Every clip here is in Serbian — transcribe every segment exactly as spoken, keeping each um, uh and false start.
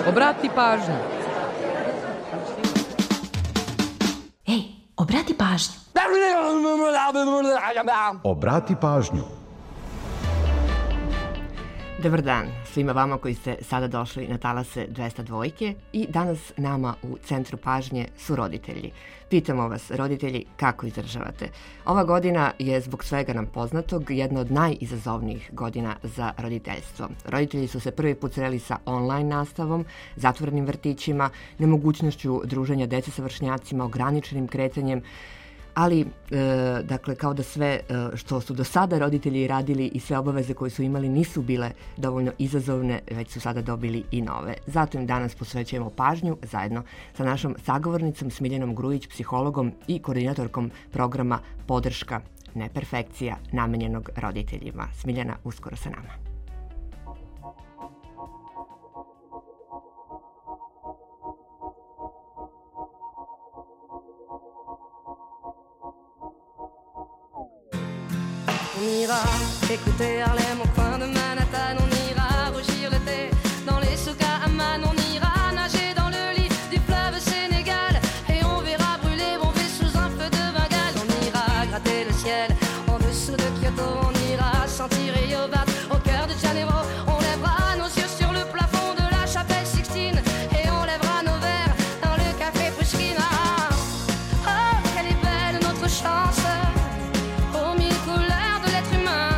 Obrati pažnju. Ej, obrati pažnju. Obrati pažnju. Dobar dan svima vama koji ste sada došli na talase dvesta dva i danas nama u centru pažnje su roditelji. Pitamo vas, roditelji, kako izdržavate? Ova godina je zbog svega nam poznatog jedna od najizazovnijih godina za roditeljstvo. Roditelji su se prvi put sreli sa online nastavom, zatvorenim vrtićima, nemogućnošću druženja dece sa vršnjacima, ograničenim kretanjem, ali, e, dakle, kao da sve e, što su do sada roditelji radili i sve obaveze koje su imali nisu bile dovoljno izazovne, već su sada dobili i nove. Zato im danas posvećujemo pažnju zajedno sa našom sagovornicom Smiljanom Grujić, psihologom i koordinatorkom programa Podrška neperfekcija namenjenog roditeljima. Smiljana, uskoro sa nama. On ira écouter Harlem au coin de Manhattan, on ira rougir le thé dans les souks à Amman, on ira nager dans le lit du fleuve Sénégal et on verra brûler bomber sous un feu de Bengale. On ira gratter le ciel en dessous de Kyoto, on ira sentir Yobat au cœur de Janeiro, on lèvera nos yeux sur le plafond de la chapelle Sixtine et on lèvera nos verres dans le café Pushkin. Ah, oh, quelle est belle notre chance aux mille couleurs de l'être humain,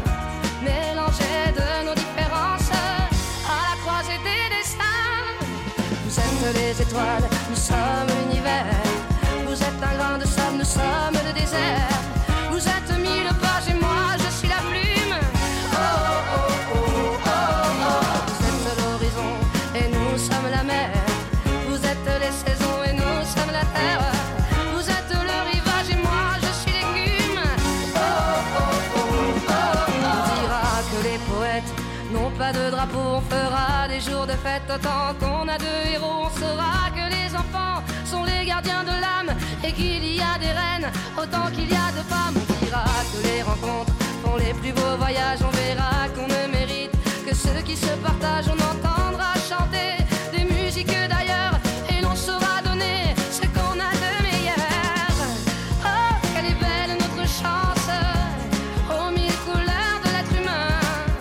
mélangées de nos différences à la croisée des destins. Vous êtes les étoiles, nous sommes l'univers. Vous êtes un grain de sable, nous sommes le désert. Vous êtes mille pages et moi je suis la plume. Oh oh oh oh oh oh. Vous êtes l'horizon et nous sommes la mer. Vous êtes les saisons et nous sommes la terre. Vous êtes le rivage et moi je suis l'écume. Oh oh oh oh oh. On dira que les poètes n'ont pas de drapeau, on fera des jours de fête autant qu'on a de héros. On saura que les enfants sont les gardiens de l'âme et qu'il y a des reines autant qu'il y a de femmes. On dira que les rencontres font les plus beaux voyages. On verra qu'on ne mérite que ceux qui se partagent. On entendra chanter des musiques d'ailleurs et l'on saura donner ce qu'on a de meilleur. Oh, quelle est belle notre chance aux mille couleurs de l'être humain,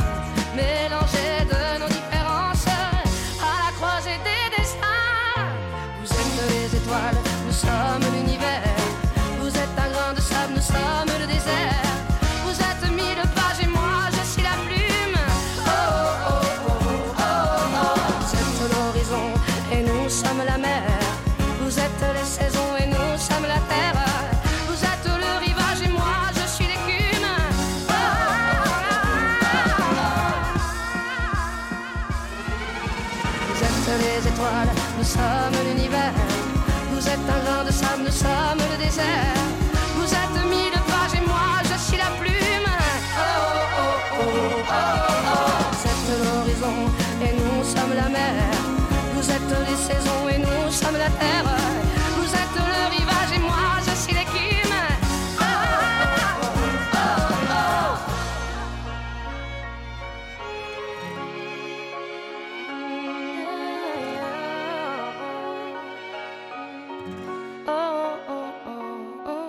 mélangées de nos différences à la croisée des destins. Vous êtes les étoiles, nous sommes l'univers. Vous êtes un grain de sable, nous sommes le désert. Vous êtes mille pages et moi je suis la plume. Oh oh oh oh oh oh. Vous êtes l'horizon et nous sommes la mer. Vous êtes les saisons et nous sommes la terre. Vous êtes le rivage et moi je suis l'écume. Oh, oh, oh, oh. Vous êtes les étoiles, nous sommes l'univers. Vous êtes un grain de sable, nous sommes le désert. Vous êtes mille pages et moi je suis la plume. Oh oh oh oh oh oh. Vous êtes l'horizon et nous sommes la mer. Vous êtes les saisons et nous sommes la terre. Vous êtes le rivage et moi je suis l'écume. Oh oh oh oh oh. Oh oh oh oh.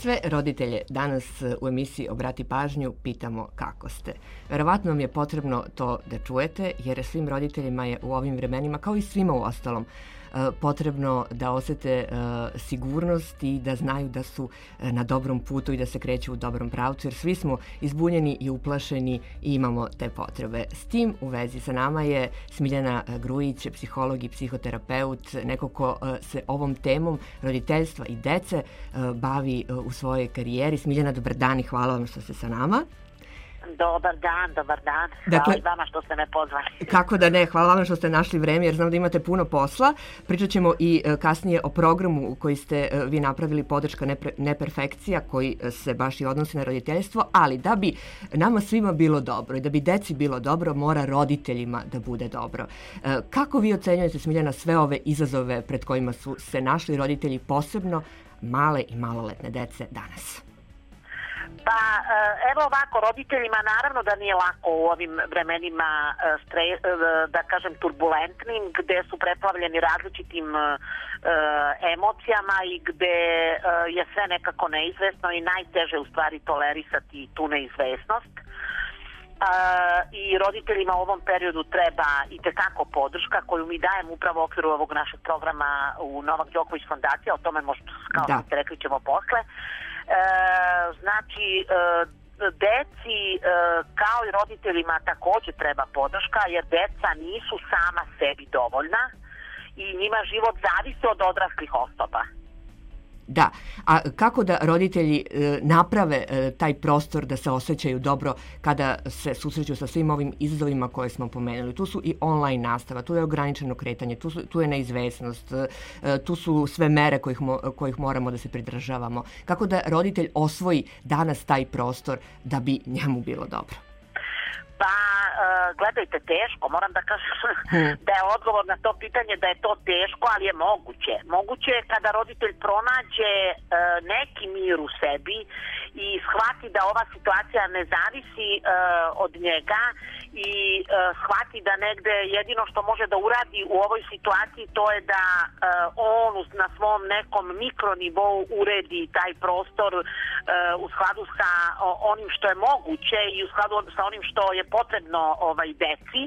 Sve roditelje danas u emisiji Obrati pažnju pitamo kako ste. Verovatno vam je potrebno to da čujete, jer svim roditeljima je u ovim vremenima, kao i svima u ostalom, potrebno da osete sigurnost i da znaju da su na dobrom putu i da se kreću u dobrom pravcu, jer svi smo izbunjeni i uplašeni i imamo te potrebe. S tim u vezi sa nama je Smiljana Grujić, psiholog i psihoterapeut, neko ko se ovom temom roditeljstva i dece bavi u svojoj karijeri. Smiljana, dobar dan i hvala vam što ste sa nama. Dobar dan, dobar dan. Hvala Dakle, i vama što ste me pozvali. Kako da ne, hvala vam što ste našli vreme, jer znam da imate puno posla. Pričat ćemo i kasnije o programu koji ste vi napravili, Podrška neperfekcija, koji se baš i odnosi na roditeljstvo, ali da bi nama svima bilo dobro i da bi deci bilo dobro, mora roditeljima da bude dobro. Kako vi ocenjujete, Smiljana, sve ove izazove pred kojima su se našli roditelji, posebno male i maloletne dece danas? Pa evo ovako, roditeljima naravno da nije lako u ovim vremenima, da kažem, turbulentnim, gde su preplavljeni različitim emocijama i gde je sve nekako neizvesno i najteže u stvari tolerisati tu neizvesnost. I roditeljima u ovom periodu treba i tekako podrška koju mi dajemo upravo u okviru ovog našeg programa u Novak Đoković fondacija, o tome možda, kao što ste rekli, ćemo posle. E, znači e, deci e, kao i roditeljima također treba podrška, jer deca nisu sama sebi dovoljna i njima život zavisi od odraslih osoba. Da, a kako da roditelji e, naprave e, taj prostor da se osjećaju dobro kada se susreću sa svim ovim izazovima koje smo pomenuli? Tu su i online nastava, tu je ograničeno kretanje, tu, su, tu je neizvesnost, e, tu su sve mere kojih, mo, kojih moramo da se pridržavamo. Kako da roditelj osvoji danas taj prostor da bi njemu bilo dobro? Pa, gledajte, teško, moram da kažem da je odgovor na to pitanje da je to teško, ali je moguće. Moguće je kada roditelj pronađe neki mir u sebi i shvati da ova situacija ne zavisi od njega i shvati da negde jedino što može da uradi u ovoj situaciji to je da on na svom nekom mikronivou uredi taj prostor u skladu sa onim što je moguće i u skladu sa onim što je potrebno ovaj deci. E,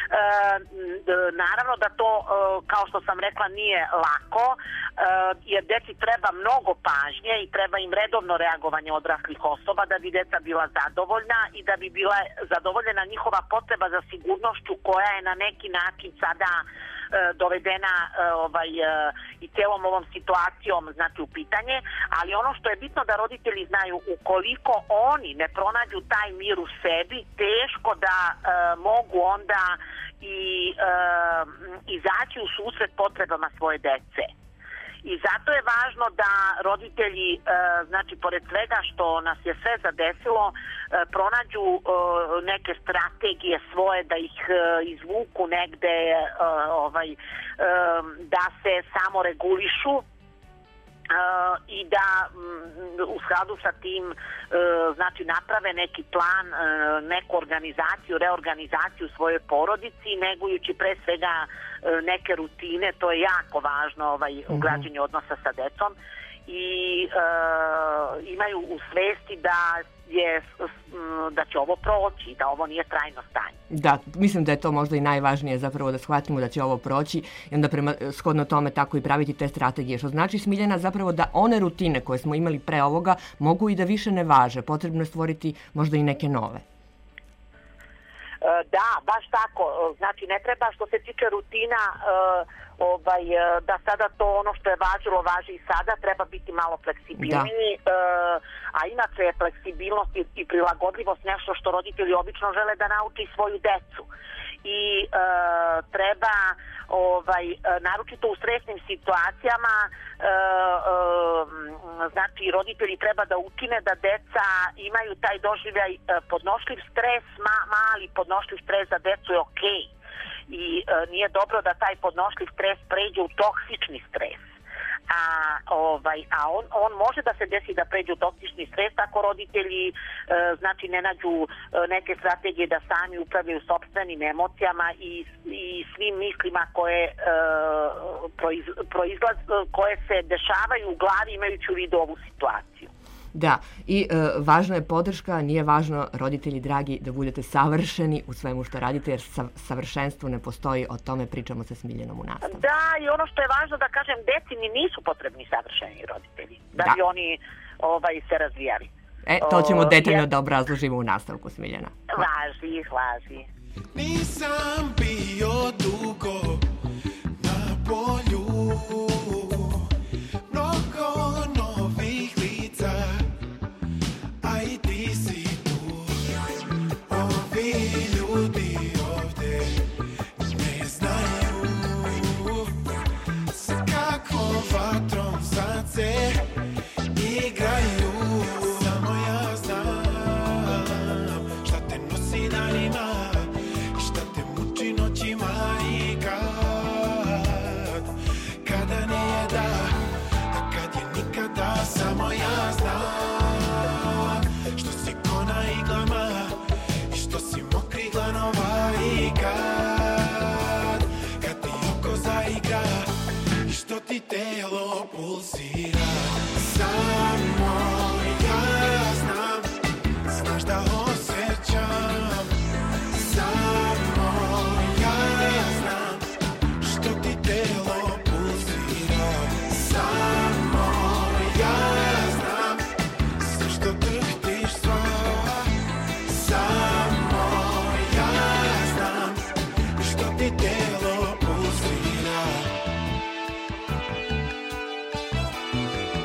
naravno da to, e, kao što sam rekla, nije lako, e, jer deci treba mnogo pažnje i treba im redovno reagovanje odraslih osoba da bi deca bila zadovoljna i da bi bila zadovoljena njihova potreba za sigurnošću koja je na neki način sada dovedena ovaj, i celom ovom situacijom, znači, u pitanje, ali ono što je bitno da roditelji znaju, ukoliko oni ne pronađu taj mir u sebi, teško da e, mogu onda i e, izaći u susret potrebama svoje dece. I zato je važno da roditelji, e, znači, pored svega što nas je sve zadesilo, e, pronađu e, neke strategije svoje, da ih e, izvuku negde, e, ovaj, e, da se samo regulišu e, i da m, u skladu sa tim e, znači, naprave neki plan, e, neku organizaciju, reorganizaciju u svojoj porodici, negujući pre svega neke rutine, to je jako važno ovaj, u građenju odnosa sa decom i e, imaju u svesti da je da će ovo proći, da ovo nije trajno stanje. Da, mislim da je to možda i najvažnije, zapravo da shvatimo da će ovo proći i onda prema shodno tome tako i praviti te strategije, što znači, Smiljana, zapravo da one rutine koje smo imali pre ovoga mogu i da više ne važe, potrebno je stvoriti možda i neke nove. Da, baš tako. Znači, ne treba, što se tiče rutina, ovaj, da sada to ono što je važilo važi i sada, treba biti malo fleksibilniji, a inače je fleksibilnost i prilagodljivost nešto što roditelji obično žele da nauči svoju decu. I e, treba, ovaj, naročito u stresnim situacijama, e, e, znači roditelji treba da učine da deca imaju taj doživljaj, e, podnošljiv stres, ma, mali podnošljiv stres za decu je okej. I e, nije dobro da taj podnošljiv stres pređe u toksični stres. A, ovaj, a on, on može da se desi da pređe u toksični stres ako roditelji e, znači ne nađu e, neke strategije da sami upravljaju sopstvenim emocijama i, i svim mislima koje, e, proiz, proizlaz, koje se dešavaju u glavi imajući u vidu ovu situaciju. Da, i e, važna je podrška, nije važno, roditelji dragi, da budete savršeni u svemu što radite, jer sa, savršenstvo ne postoji, o tome pričamo sa Smiljanom u nastavu. Da, i ono što je važno da kažem, deci mi nisu potrebni savršeni roditelji, da, Da. bi oni ovaj, se razvijali. E, to ćemo O, detaljno jer- da obrazložimo u nastavku, Smiljana. Važi, važi. Nisam bio dugo na polju, mnogo novih lica, a i ti si tu. Ovi ljudi ovde ne znaju s kakvom vatrom sad se igraju. Samo ja znam šta te nosi danima i šta te muči noćima i kad, kada nije da, a kad je nikada. Samo ja znam što si ko na iglama i što si mokri glanova i kad, kad ti oko zaigra i što ti telo pulsira. Samo ja znam, znaš da osjećam. Samo ja znam što ti telo pulsira. Samo ja znam sve što drhtiš sva. Samo ja znam što ti telo pulsira.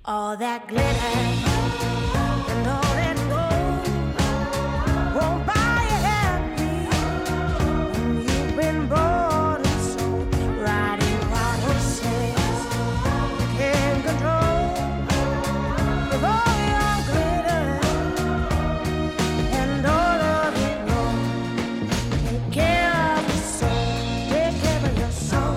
all that glitter and all that gold won't buy you happy when you've been bought and sold. Riding wild horses you can't control with all your glitter and all of it gold. Take care of your soul, take care of your soul.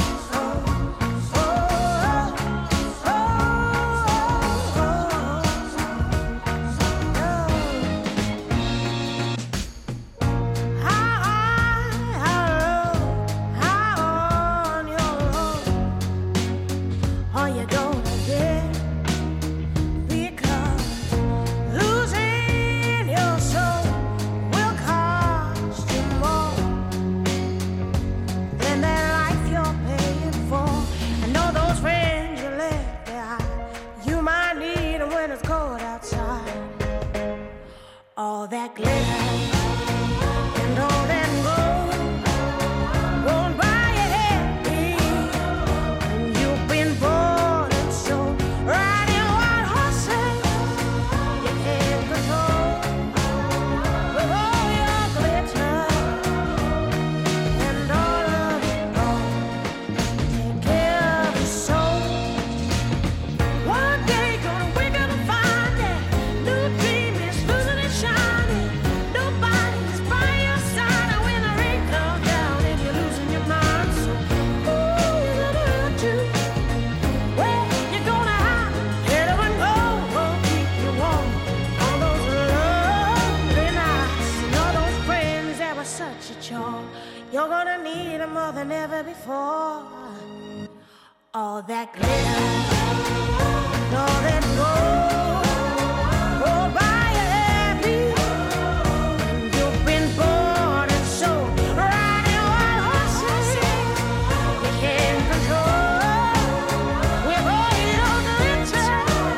All that glitter and all that gold won't buy you happy when you've been born and sold. Riding wild horses you can't control with all your glitter and all of it gold. Take care of your soul. One day you're gonna wake up and find that new dream is losing its shine. Nobody's by your side when the rain comes down and you're losing your mind. So who you gonna run to? Where you gonna hide? Get up and go, won't keep you warm. All those lonely nights and all those friends that were such a chore. You're gonna need them more than ever before. All that glitter and all that gold won't buy you happy when you've been born and sold. Riding wild horses you can't control with all your glitter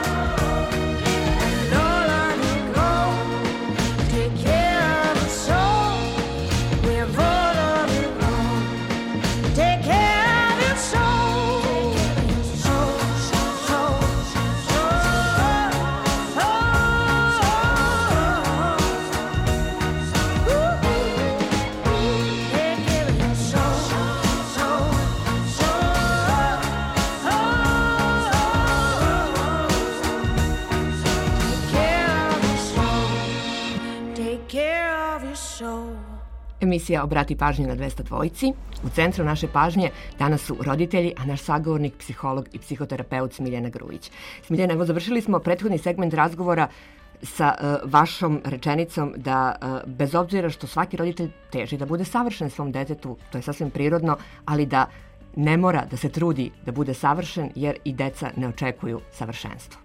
and all of your gold. Take care of your soul with all of your gold. Take care of your soul. Soul, soul, soul, soul, soul. Ooh, take care of your soul, soul, soul, soul. Take care of your soul. Take care of your soul. Emisija Obrati pažnju na dvesta dvojici. U centru naše pažnje danas su roditelji, a naš sagovornik, psiholog i psihoterapeut Smiljana Grujić. Smiljana, evo završili smo prethodni segment razgovora sa uh, vašom rečenicom da uh, bez obzira što svaki roditelj teži da bude savršen svom detetu, to je sasvim prirodno, ali da ne mora da se trudi da bude savršen jer i deca ne očekuju savršenstvo.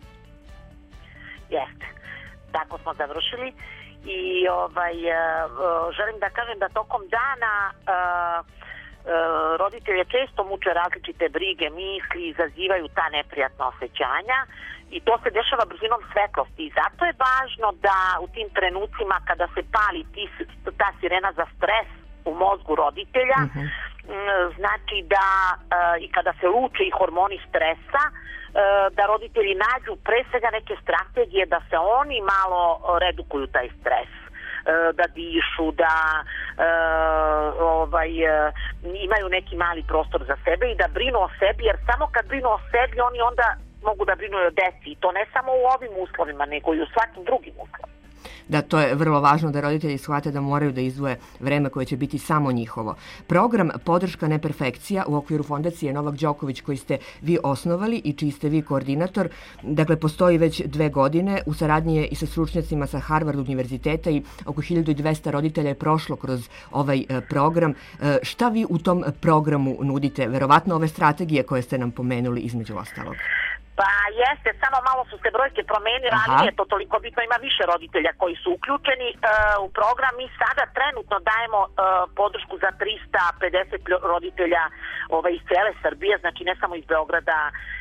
Jeste. Tako smo završili i ovaj, uh, želim da kažem da tokom dana uh, uh, roditelje često muče različite brige, misli, izazivaju ta neprijatna osjećanja i to se dešava brzinom svetlosti i zato je važno da u tim trenucima kada se pali tis, ta sirena za stres u mozgu roditelja, mm-hmm. znači da uh, i kada se luče i hormoni stresa, da roditelji nađu pre svega neke strategije da se oni malo redukuju taj stres, da dišu, da e, ovaj, imaju neki mali prostor za sebe i da brinu o sebi, jer samo kad brinu o sebi oni onda mogu da brinu i o deci i to ne samo u ovim uslovima nego i u svakim drugim uslovima. Da, to je vrlo važno da roditelji shvate da moraju da izdvoje vreme koje će biti samo njihovo. Program Podrška neperfekcija u okviru fondacije Novak Đoković koji ste vi osnovali i čiji ste vi koordinator, dakle postoji već dve godine, u saradnji je i sa stručnjacima sa Harvard univerziteta i oko hiljadu dvesta roditelja je prošlo kroz ovaj e, program. E, šta vi u tom programu nudite? Verovatno ove strategije koje ste nam pomenuli između ostalog. Pa jeste, samo malo su se brojke promenile, ali nije to toliko bitno, ima više roditelja koji su uključeni uh, u program. Mi sada trenutno dajemo uh, podršku za trista pedeset roditelja ovaj, iz cele Srbije, znači ne samo iz Beograda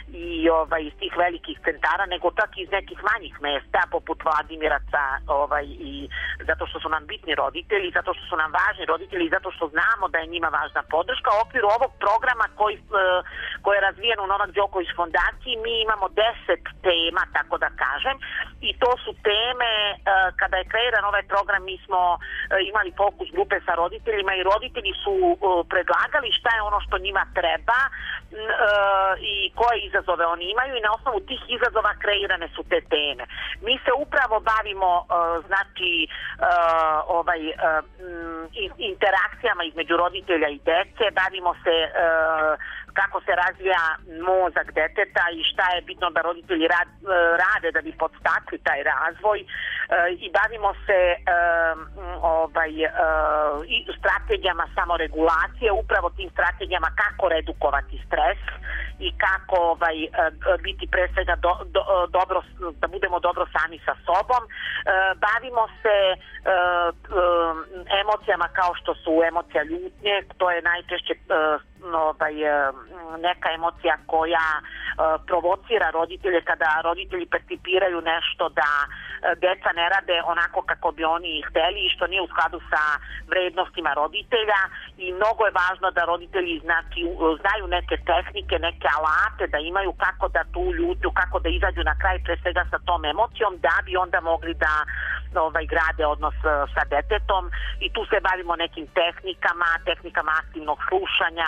i ovaj, iz tih velikih centara, nego čak i iz nekih manjih mesta, poput Vladimiraca, ovaj, i zato što su nam bitni roditelji, zato što su nam važni roditelji, zato što znamo da je njima važna podrška. U okviru ovog programa koji, koji je razvijen u Novak Đoković fondaciji, mi imamo deset tema, tako da kažem, i to su teme, kada je kreiran ovaj program, mi smo imali fokus grupe sa roditeljima i roditelji su predlagali šta je ono što njima treba i koje izazove oni imaju i na osnovu tih izazova kreirane su te teme. Mi se upravo bavimo znači ovaj interakcijama između roditelja i dece, bavimo se kako se razvija mozak deteta i šta je bitno da roditelji rad, rade da bi podstakli taj razvoj i bavimo se ovaj, i strategijama samoregulacije, upravo tim strategijama kako redukovati stres i kako ovaj, biti pre svega do, do, dobro, da budemo dobro sami sa sobom. Bavimo se emocijama kao što su emocija ljutnje, to je najčešće ovaj, neka emocija koja provocira roditelje kada roditelji percipiraju nešto da deca ne rade onako kako bi oni hteli i što nije u skladu sa vrednostima roditelja i mnogo je važno da roditelji znači, znaju neke tehnike, neke alate, da imaju kako da tu ljutnju, kako da izađu na kraj pre svega sa tom emocijom da bi onda mogli da ovaj, grade odnos sa detetom i tu se bavimo nekim tehnikama, tehnikama aktivnog slušanja,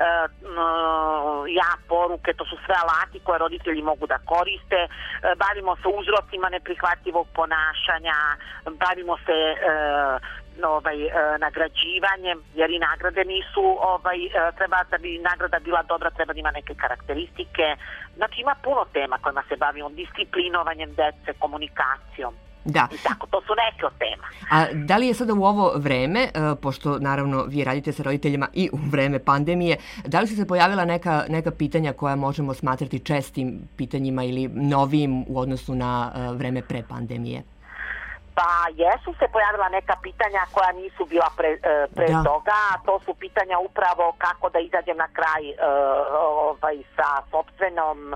ja poruke, to su sve alati koje roditelji mogu da koriste. Bavimo se uzrocima neprihvatljivog ponašanja, bavimo se ovaj, nagrađivanjem, jer i nagrade nisu, ovaj, treba da bi nagrada bila dobra, treba da ima neke karakteristike. Znači ima puno tema kojima se bavimo, disciplinovanjem dece, komunikacijom. Da. I tako, to su neke od tema. A da li je sada u ovo vreme, pošto naravno vi radite sa roditeljima i u vreme pandemije, da li su se pojavila neka, neka pitanja koja možemo smatrati čestim pitanjima ili novijim u odnosu na vreme pre pandemije? Pa jesu se pojavila neka pitanja koja nisu bila pre, pre da. toga, to su pitanja upravo kako da izađem na kraj ovaj, sa sopstvenom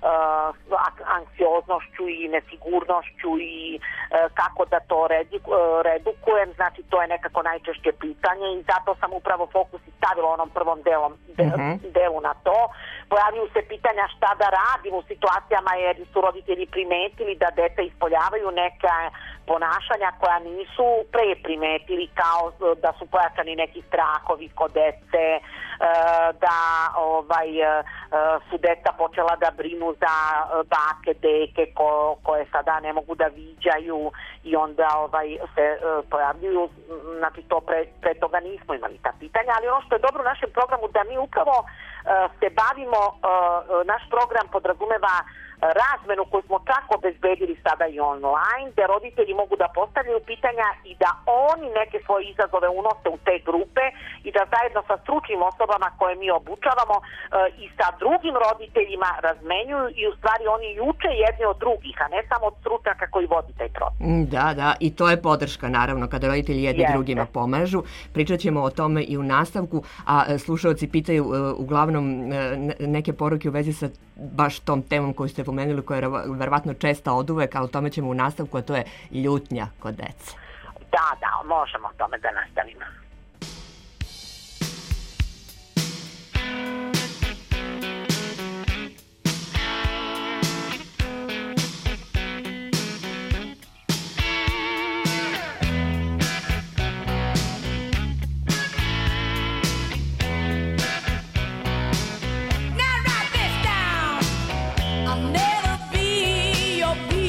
anksioznošću i nesigurnošću i kako da to redukujem, znači to je nekako najčešće pitanje i zato sam upravo fokus i stavila onom prvom delom, uh-huh. delu na to. Pojavljuju se pitanja šta da radim u situacijama jer su roditelji primetili da deca ispoljavaju neke ponašanja koja nisu pre primetili, kao da su pojačani neki strahovi kod dece, da ovaj, su deca počela da brinu za bake, deke ko, koje sada ne mogu da viđaju i onda ovaj, se pojavljuju, znači to pre, pre toga nismo imali ta pitanja, ali ono što je dobro u našem programu da mi upravo se bavimo, naš program podrazumeva razmenu koju smo čak obezbedili sada i online, gde roditelji mogu da postavljaju pitanja i da oni neke svoje izazove unose u te grupe i da zajedno sa stručnim osobama koje mi obučavamo i sa drugim roditeljima razmenjuju i u stvari oni uče jedni od drugih, a ne samo od stručnjaka koji vodi taj proces. Da, da, i to je podrška naravno kada roditelji jedni Jeste. drugima pomažu. Pričat ćemo o tome i u nastavku, a slušaoci pitaju uglavnom neke poruke u vezi sa baš tom temom koju ste pomenuli, koja je verovatno česta oduvek, ali o tome ćemo u nastavku, a to je ljutnja kod dece. Da, da, možemo o tome da nastavimo.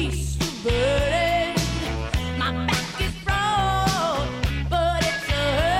My back is broad, but it's a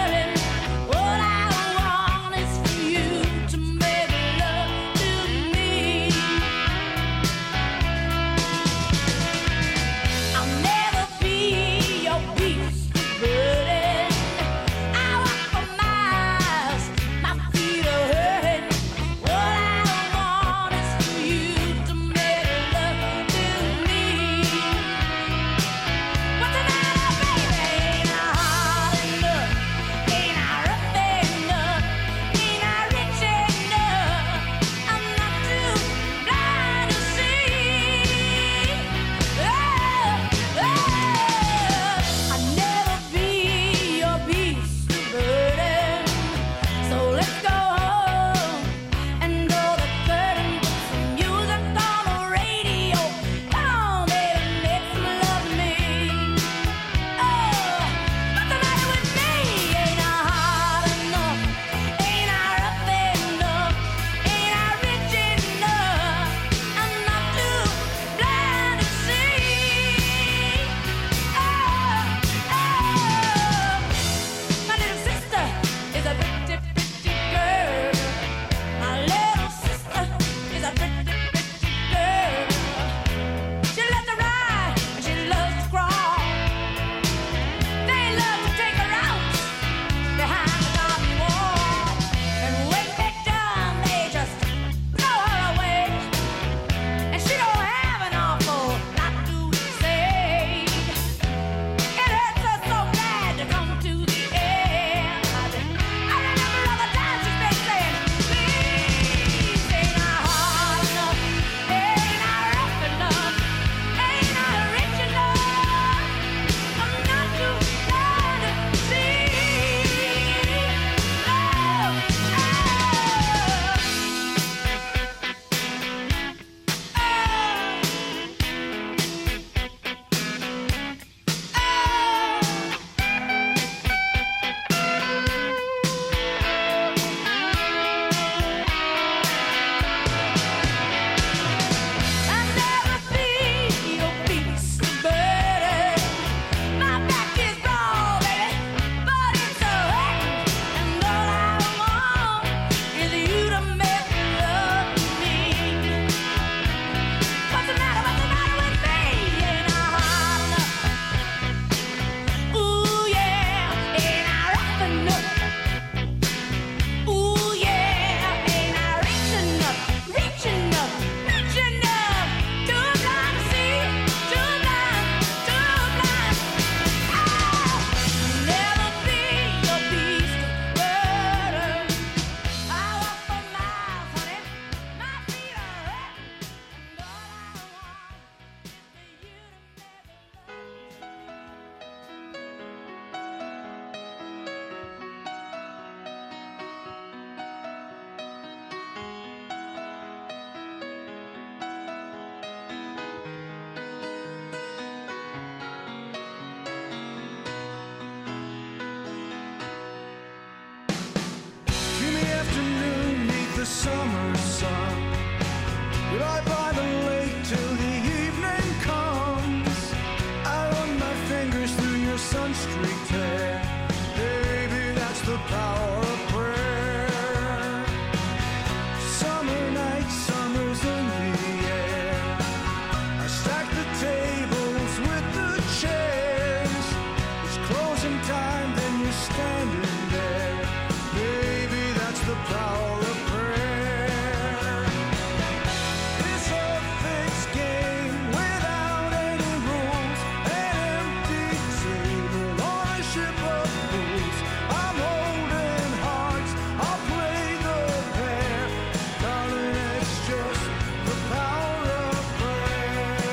summer sun. Lie by the lake till the evening comes. I run my fingers through your sun-streaked hair. Baby, that's the power of prayer. Summer night, summer's in the air. I stack the tables with the chairs. It's closing time, then you're standing there. Baby, that's the power of prayer. It's a fixed game without any rules. An empty table on a ship of fools. I'm holding hearts, I'll play the pair. Darling, it's just the power of prayer.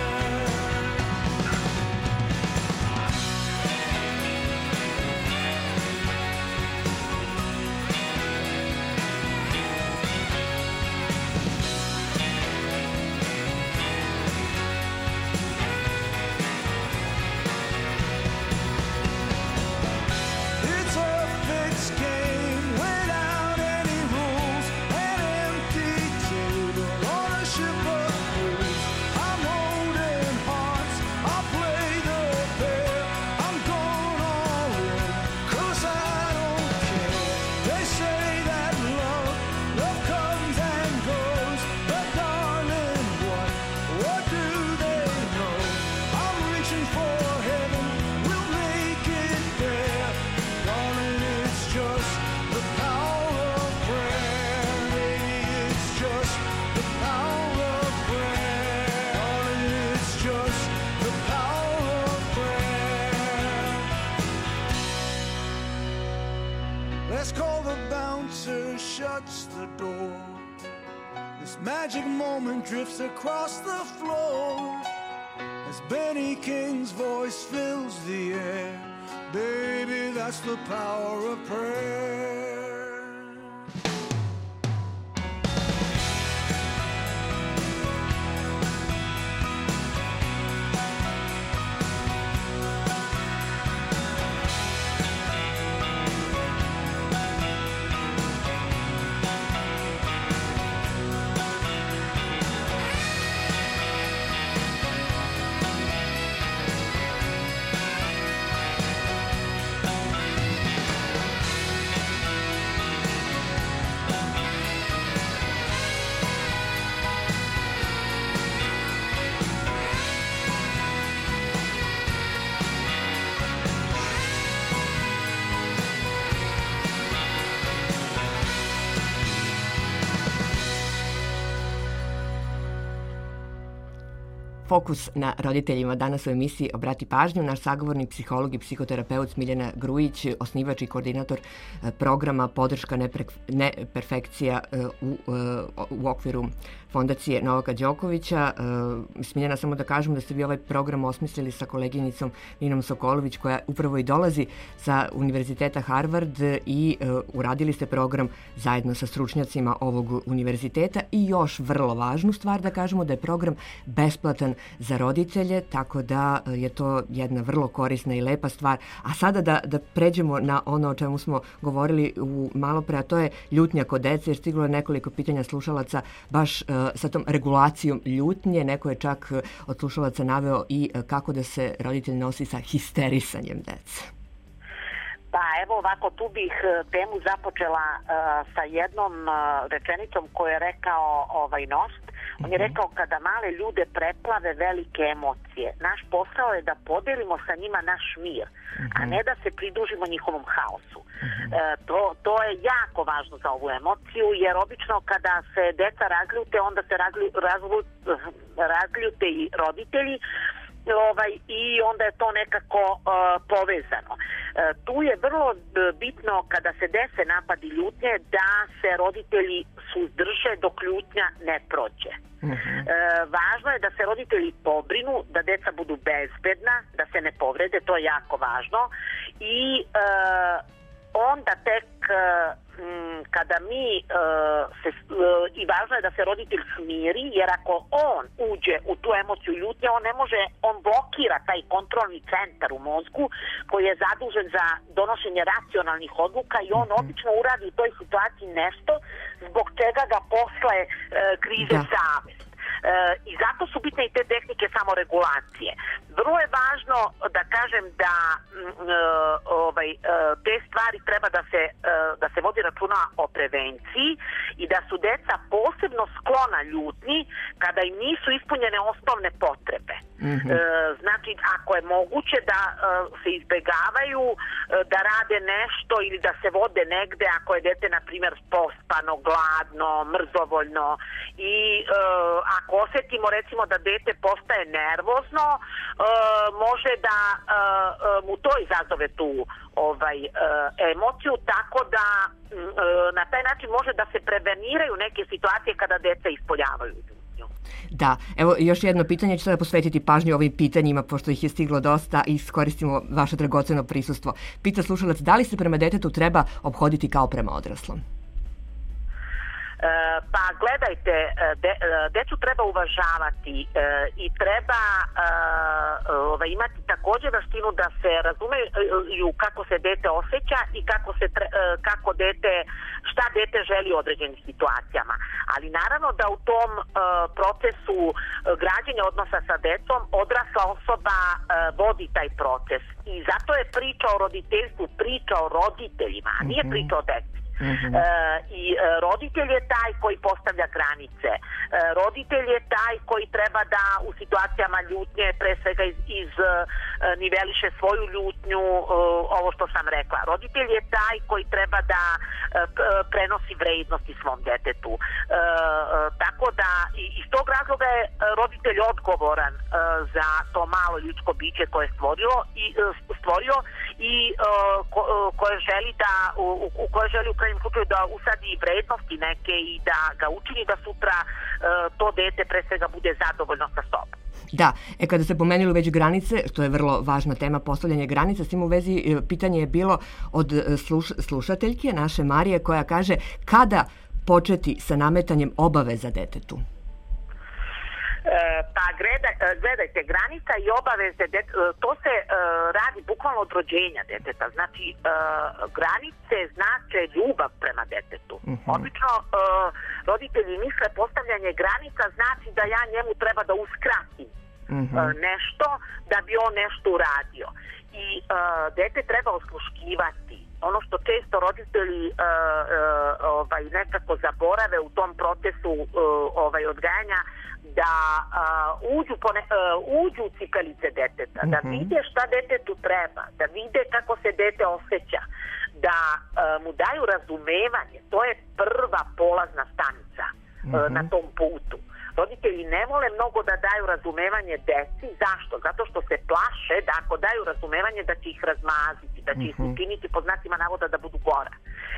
It's a fixed game without any rules. An empty table on a ship of fools. I'm holding hearts, I'll play the pair. I'm going all in, 'cause I don't care. They say that love, love comes and goes. But darling, what, what do they know? I'm reaching for heaven, we'll make it there. Darling, it's just the power of prayer. Lady, it's just the power of prayer. Darling, it's just the power of prayer. Let's call the bouncer, shuts the door. This magic moment drifts across the floor as Benny King's voice fills the air. Baby, that's the power of prayer. Fokus na roditeljima danas u emisiji Obrati pažnju. Naš sagovornik, psiholog i psihoterapeut Smiljana Grujić, osnivač i koordinator e, programa Podrška nepre- neperfekcija e, u, e, u okviru Fondacije Novaka Đokovića. E, Smiljana, samo da kažem da ste vi ovaj program osmislili sa koleginicom Ninom Sokolović, koja upravo i dolazi sa Univerziteta Harvard, i e, uradili ste program zajedno sa stručnjacima ovog univerziteta. I još vrlo važnu stvar da kažemo, da je program besplatan za roditelje, tako da je to jedna vrlo korisna i lepa stvar. A sada da, da pređemo na ono o čemu smo govorili u malo pre, a to je ljutnja kod dece, jer stiglo je nekoliko pitanja slušalaca baš uh, sa tom regulacijom ljutnje. Neko je čak uh, od slušalaca naveo i uh, kako da se roditelj nosi sa histerisanjem dece. Pa evo ovako, tu bih temu započela uh, sa jednom uh, rečenicom koju je rekao ovaj Nost. On je rekao, kada male ljude preplave velike emocije, naš posao je da podelimo sa njima naš mir, a ne da se pridružimo njihovom haosu. E, to, to je jako važno za ovu emociju, jer obično kada se deca razljute, onda se razlju, razlu, razljute i roditelji, ovaj, i onda je to nekako uh, povezano. Uh, tu je vrlo bitno, kada se dese napadi ljutnje, da se roditelji suzdrže dok ljutnja ne prođe. Uh-huh. Uh, važno je da se roditelji pobrinu, da deca budu bezbedna, da se ne povrede, to je jako važno. I uh, onda tek uh, m, kada mi e, se, e, i važno je da se roditelj smiri, jer ako on uđe u tu emociju ljutnje, on ne može, on blokira taj kontrolni centar u mozgu koji je zadužen za donošenje racionalnih odluka i on Mhm. obično uradi u toj situaciji nešto zbog čega ga posle e, grize Da. savest. E, I zato su bitne i te tehnike samoregulacije. Vrlo je važno da kažem da mm, e, ovaj, e, te stvari treba da se, e, da se vodi računa o prevenciji i da su deca posebno sklona ljutnji kada im nisu ispunjene osnovne potrebe. Mhm. E, znači, ako je moguće da e, se izbegavaju e, da rade nešto ili da se vode negde, ako je dete, na primjer, pospano, gladno, mrzovoljno i e, ako osjetimo, recimo, da dete postaje nervozno, e, može da e, e, mu to izazove tu ovaj, e, emociju, tako da m, e, na taj način može da se preveniraju neke situacije kada deca ispoljavaju ljutnju. Da, evo još jedno pitanje, ću sada posvetiti pažnju ovim pitanjima, pošto ih je stiglo dosta i iskoristimo vaše dragoceno prisustvo. Pita slušalac, da li se prema detetu treba ophoditi kao prema odraslom? E, pa gledajte, e, de, e, decu treba uvažavati e, i treba e, ovaj, imati također veštinu da se razumeju kako se dete osjeća i kako, se, tre- e, kako dete, šta dete želi u određenim situacijama. Ali naravno da u tom e, procesu e, građenja odnosa sa decom odrasla osoba e, vodi taj proces. I zato je priča o roditeljstvu priča o roditeljima, a nije priča o deci. Mhm. E, I e, roditelj je taj koji postavlja granice. E, roditelj je taj koji treba da u situacijama ljutnje pre svega iz, iz e, niveliše svoju ljutnju, e, ovo što sam rekla. Roditelj je taj koji treba da e, prenosi vrednosti svom detetu. E, e, tako da i, iz tog razloga je roditelj odgovoran e, za to malo ljudsko biće koje je stvorio i, e, stvorio i e, ko, e, koje želi da u, u koje želi u krajnjem slučaju da usadi vrednosti neke i da ga učini da sutra e, to dete pre svega bude zadovoljno sa sobom. Da, e kada ste pomenuli već granice, što je vrlo važna tema, postavljanje granica, s tim u vezi e, pitanje je bilo od e, sluš, slušateljke naše Marije koja kaže kada početi sa nametanjem obaveza detetu? E, pa gleda, gledajte, granica i obaveze, det, to se e, radi bukvalno od rođenja deteta. Znači, e, granice znače ljubav prema detetu. Mhm. Obično e, roditelji misle postavljanje granica znači da ja njemu treba da uskratim Mhm. e, nešto da bi on nešto uradio. I e, dete treba osluškivati. Ono što često roditelji e, e, ovaj, nekako zaborave u tom procesu e, ovaj, odgajanja, da uh, uđu, pone, uh, uđu u cipelice deteta, Mhm. da vide šta detetu treba, da vide kako se dete osjeća, da uh, mu daju razumevanje. To je prva polazna stanica uh, Mhm. na tom putu. Roditelji ne vole mnogo da daju razumevanje deci. Zašto? Zato što se plaše da ako daju razumevanje da će ih razmaziti, da će ih Mhm. učiniti pod znacima navoda da budu gora.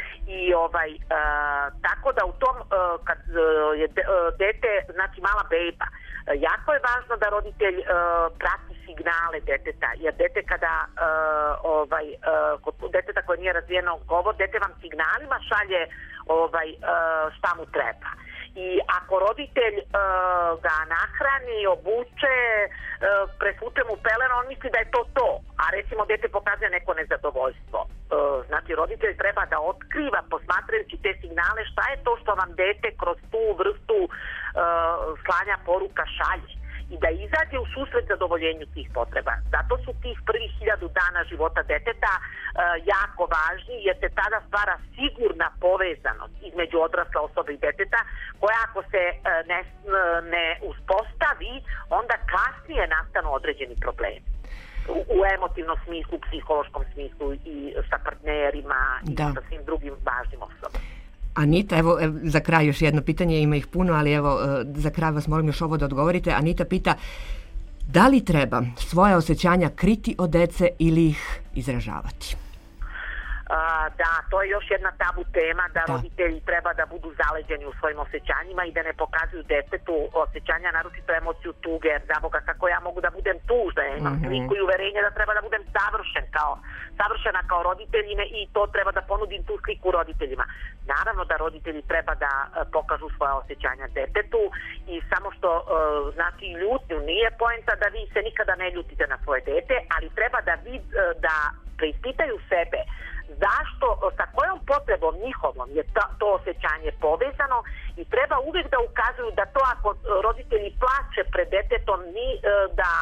I ovaj, e, tako da u tom, e, kad e, je de, e, dete, znači mala beba, e, jako je važno da roditelj e, prati signale deteta, jer dete kada, e, ovaj, e, kod deteta koje nije razvijeno govor, dete vam signalima šalje ovaj, e, šta mu treba. I ako roditelj e, ga nahrani, obuče, e, presvuče mu peleno, on misli da je to to, a recimo dete pokazuje neko nezadovoljstvo. E, znači roditelj treba da otkriva, posmatrajući te signale, šta je to što vam dete kroz tu vrstu e, slanja poruka šalje i da izađe u susret zadovoljenju tih potreba. Zato su tih prvih hiljadu dana života deteta e, jako važni, jer se tada stvara sigurna povezanost između odrasle osobe i deteta, koja ako se e, ne, ne uspostavi, onda kasnije nastanu određeni problemi. U, u emotivnom smislu, psihološkom smislu i sa partnerima i Da. sa svim drugim važnim osobama. Anita, evo evo, za kraj još jedno pitanje, ima ih puno, ali evo e, za kraj vas molim još ovo da odgovorite. Anita pita, da li treba svoja osjećanja kriti od dece ili ih izražavati? A, da, to je još jedna tabu tema, da, Da. roditelji treba da budu zaleđeni u svojim osjećanjima i da ne pokazuju detetu osjećanja, naročito emociju tuge, jer za Boga kako ja mogu da budem tužna, ja imam Mhm. sliku i uverenje da treba da budem savršen kao, savršena kao roditelj i to treba da ponudim tu sliku roditeljima. naravno da roditelji treba da e, pokažu svoje osjećanja detetu i samo što e, znači ljutnju nije poenta da vi se nikada ne ljutite na svoje dete, ali treba da vi e, da preispitaju sebe zašto, sa kojom potrebom njihovom je ta, to osjećanje povezano i treba uvijek da ukazuju da to ako roditelji plače pred detetom ni, e, da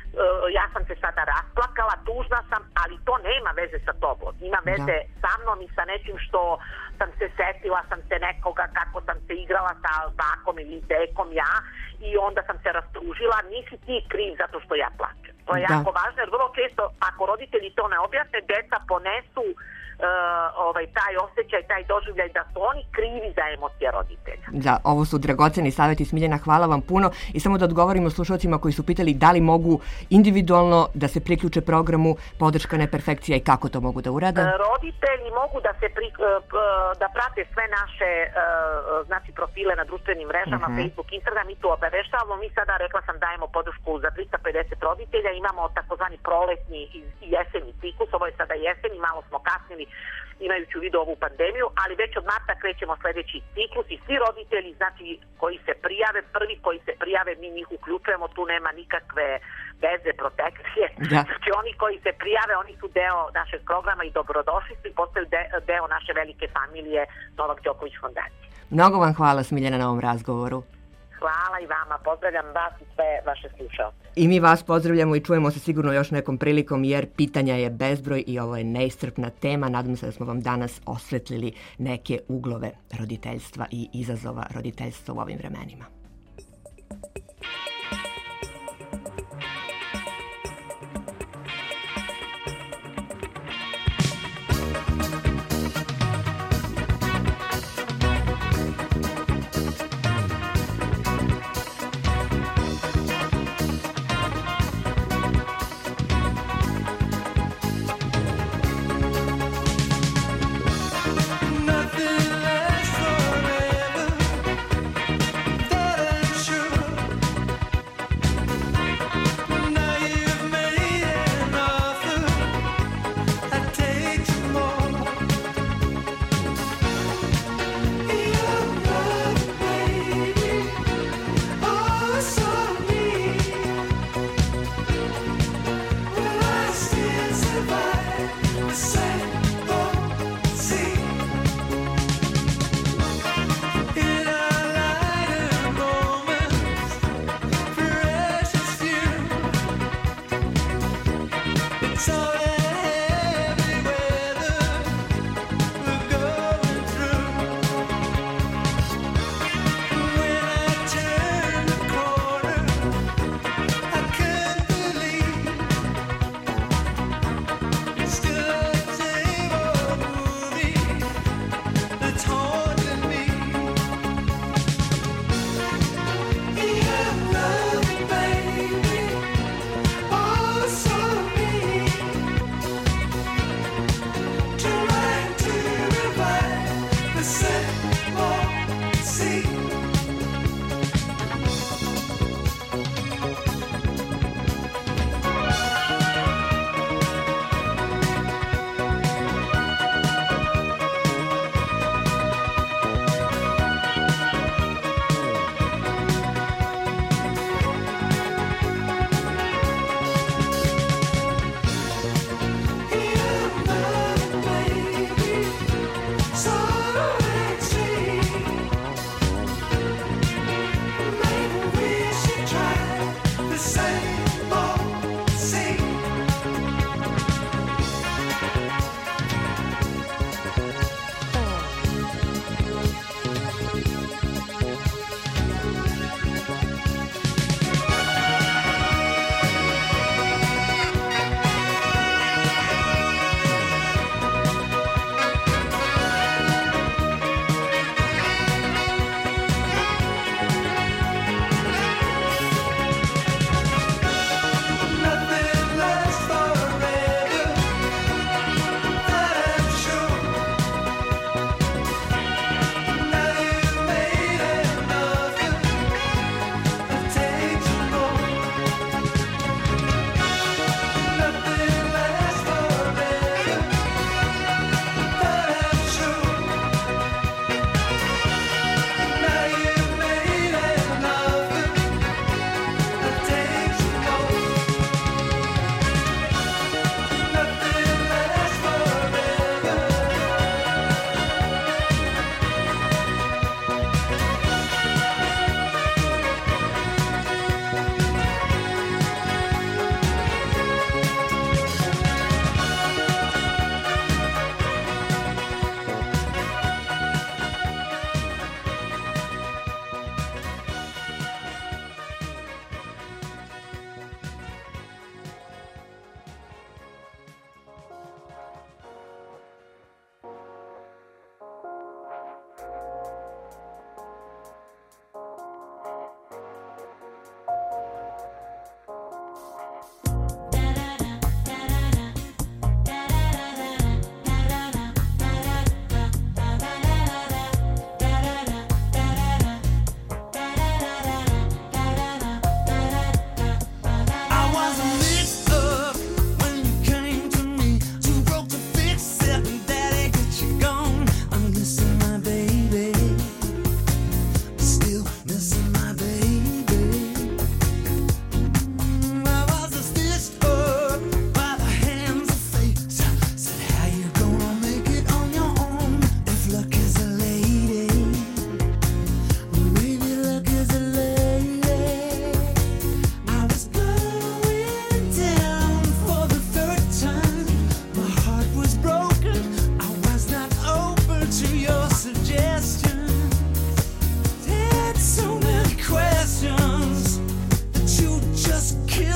ja sam se sada rasplakala, tužna sam, ali to nema veze sa tobom. Ima veze da. sa mnom i sa nečim što sam se setila, sam se nekoga, kako sam se igrala sa bakom ili dekom ja i onda sam se rastužila. Nisi ti kriv zato što ja plačem. To je da. jako važno, jer vrlo često ako roditelji to ne objasne, deca ponesu Uh, ovaj, taj osjećaj, taj doživljaj da su oni krivi za emocije roditelja. Da, ovo su dragoceni savjeti, Smiljana, hvala vam puno. I samo da odgovorimo slušalcima koji su pitali da li mogu individualno da se priključe programu Podrška neperfekcija i kako to mogu da urade? Uh, roditelji mogu da se pri, uh, da prate sve naše uh, znači profile na društvenim mrežama, uh-huh. Facebook, Instagram, mi tu obaveštavamo. Mi sada, rekla sam, dajemo podršku za trista pedeset roditelja, imamo takozvani proletni i jesenji ciklus, ovo je sada jesen i malo smo kasnili imajući u vidu ovu pandemiju, ali već od marta krećemo sljedeći ciklus i svi roditelji, znači koji se prijave, prvi koji se prijave, mi njih uključujemo, tu nema nikakve veze, protekcije. Da. Znači oni koji se prijave, oni su deo našeg programa i dobrodošli su i postaju de, deo naše velike familije Novak Đoković fondacije. Mnogo vam hvala, Smiljana, na ovom razgovoru. Hvala i vama, pozdravljam vas i sve vaše slušalce. I mi vas pozdravljamo i čujemo se sigurno još nekom prilikom jer pitanja je bezbroj i ovo je neiscrpna tema. Nadam se da smo vam danas osvetlili neke uglove roditeljstva i izazova roditeljstva u ovim vremenima. Nothing lasts forever. That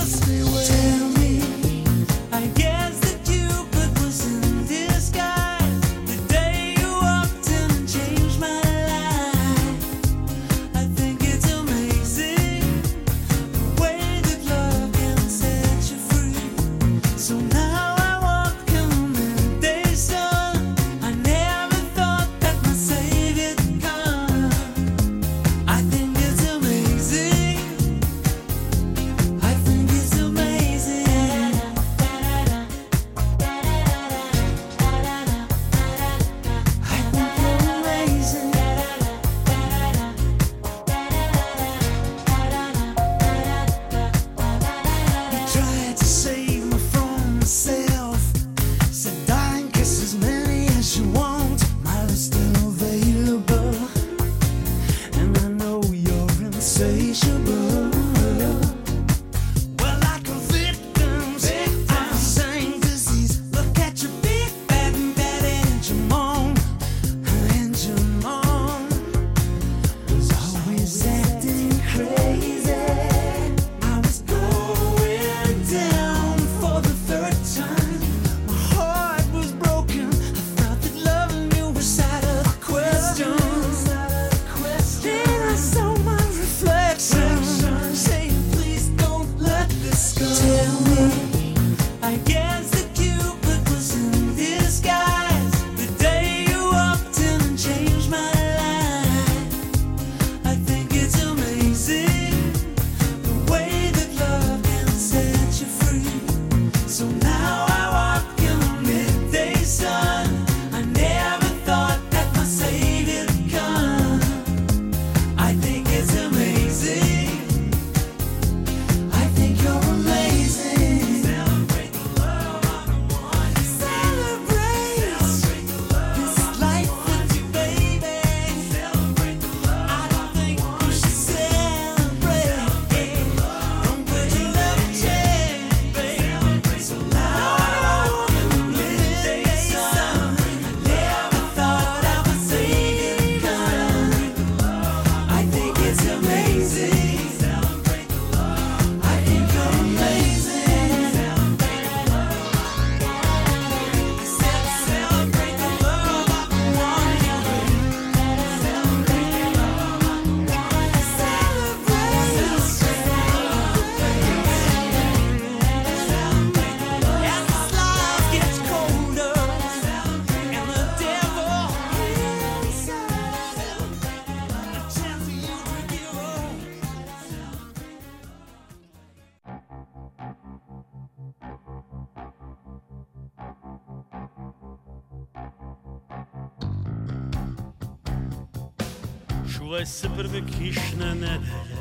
Čuvaj se prve kišne nedelje,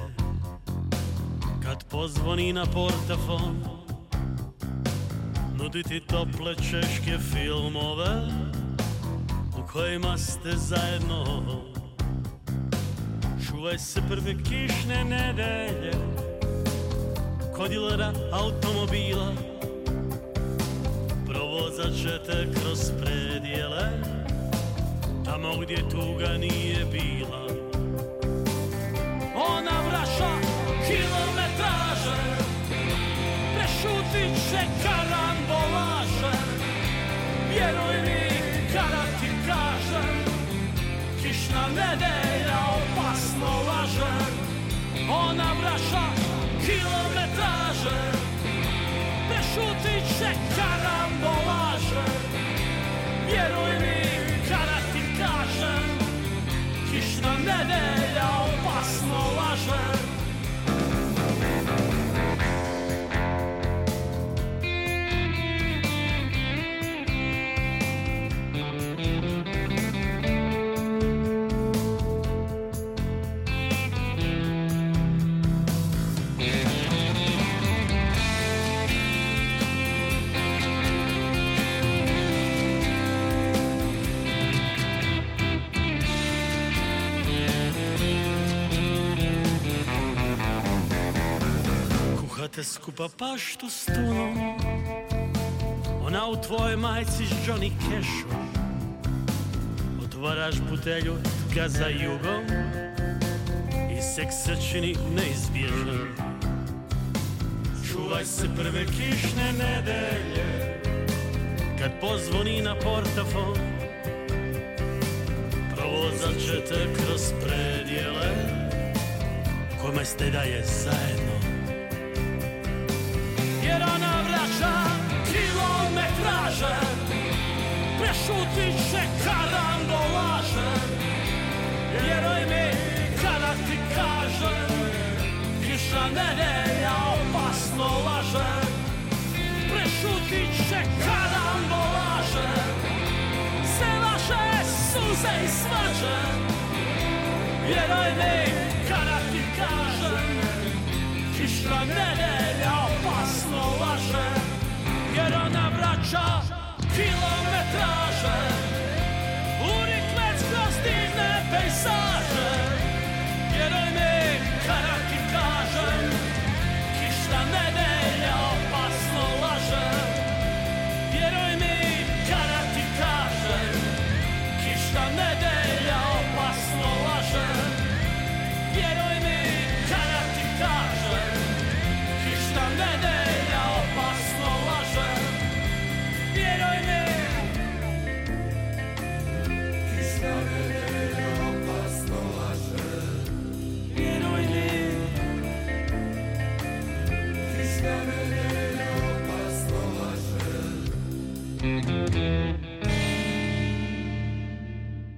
kad pozvoni na portafon, nudi ti tople češke filmove u kojima ste zajedno. Čuvaj se prve kišne nedelje, kod dilera automobila, provozat će te kroz predjele, tamo gdje tuga nije bila. Ona vraća kilometraže, prešutit će karambolaže. Vjeruj mi kada ti kažem, kišna nedelja opasno laže. Ona vraća kilometraže, prešutit će karambolaže. Vjeruj mi kada ti kažem, kišna nedelja opasno laže. Te skupa paštu s tunom, ona u tvojoj majci s Johnny Cashom. Otvaraš butelju tka za jugom i seks se čini neizbježan. Čuvaj dvadeset prve kišne nedelje, kad pozvoni na portafon, provozat će te kroz predjele kome ste da je zajedno. Jer ona vraća kilometraže, prešutit će karambolaže. Vjeruj mi kada ti kažem, kišna nedelja opasno laže. Prešutit će karambolaže, se laže, suze i svađe. Vjeruj mi kada ti kažem, kišna nedelja opasno laže. Jer ona vraća kilometraže, u rikvec kroz divne pejsaže. Vjeruj mi kada ti kažem, kišna nedelja opasno laže. Vjeruj mi kada ti kažem, kišna nedelja opasno laže. Vjeruj mi kada ti kažem, kišna nedelja opasno laže. Vjeruj mi, kišna nedelja opasno laže. Vjeruj mi, kišna nedelja opasno laže.